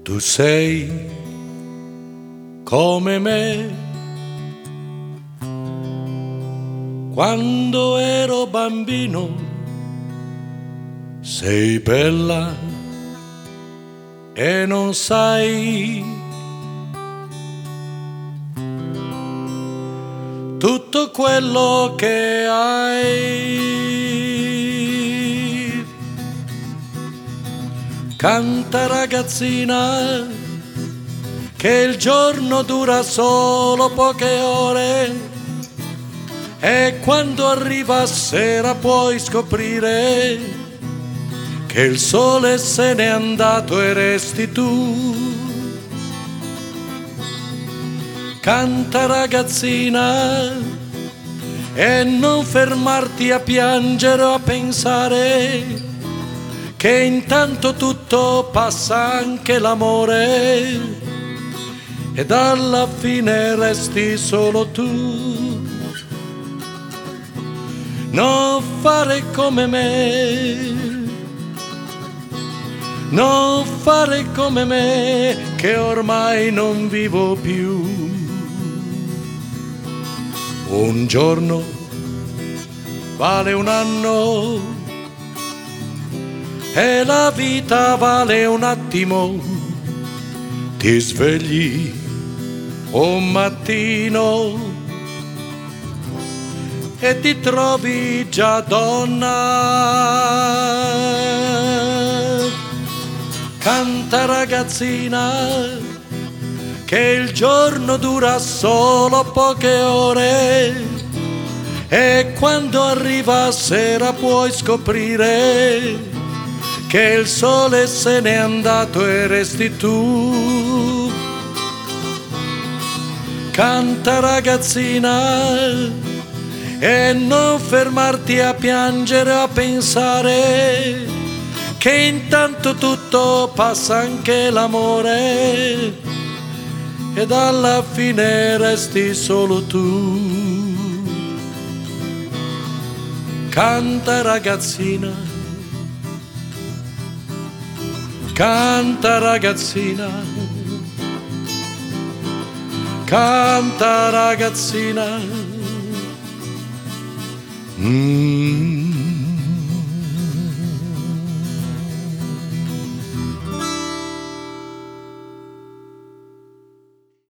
Tu sei come me quando ero bambino, sei bella e non sai tutto quello che hai. Canta ragazzina, che il giorno dura solo poche ore e quando arriva sera puoi scoprire che il sole se n'è andato e resti tu. Canta ragazzina e non fermarti a piangere o a pensare che intanto tutto passa, anche l'amore, ed alla fine resti solo tu. Non fare come me, non fare come me, che ormai non vivo più. Un giorno vale un anno e la vita vale un attimo. Ti svegli un mattino e ti trovi già donna. Canta ragazzina, che il giorno dura solo poche ore e quando arriva sera puoi scoprire che il sole se n'è andato e resti tu. Canta ragazzina e non fermarti a piangere o a pensare che intanto tutto passa, anche l'amore, ed alla fine resti solo tu. Canta ragazzina, canta ragazzina, canta ragazzina.